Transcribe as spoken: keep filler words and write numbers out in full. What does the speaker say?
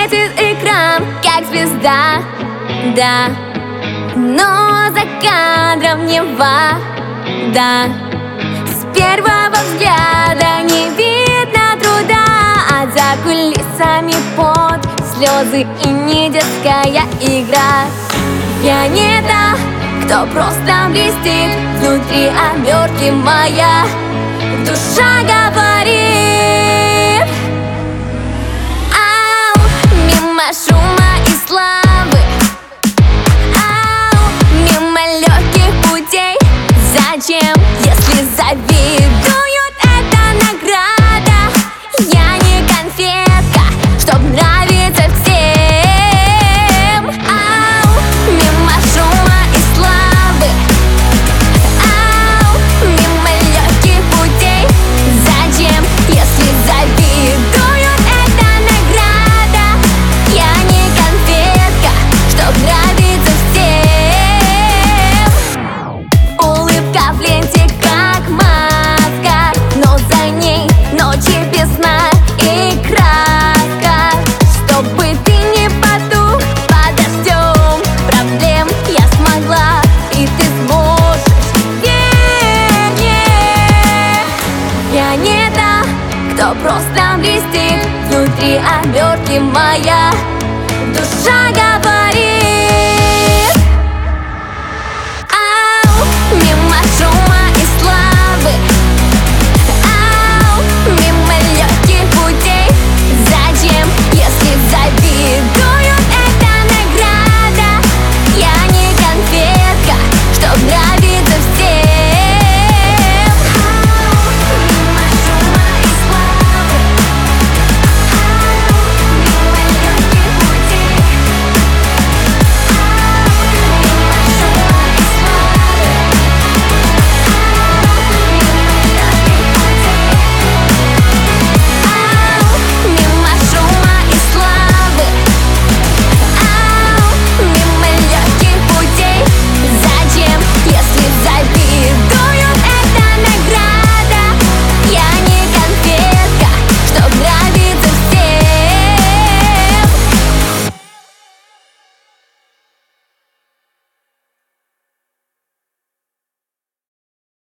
светит экран, как звезда, да. Но за кадром не вода. С первого взгляда не видно труда, а за кулисами пот, слезы и не детская игра. Я не та, кто просто блестит внутри обертки моя. Душа говорит: ау, мимо шума и славы, ау, мимо легких путей. Зачем, если завидуют, это награда? Я не конфетка, чтоб нравиться всем. Ау, мимо шума и славы, ау, мимо легких путей. Зачем, если завидуют, это награда? Я не конфетка, чтоб нравиться всем. Улыбка в ленте как маска, но за ней ночи без сна и краска. Чтобы ты не потух под дождем проблем, я смогла, и ты сможешь. Верь мне, я не та, кто просто блестит внутри обертки моя. Душа говорит: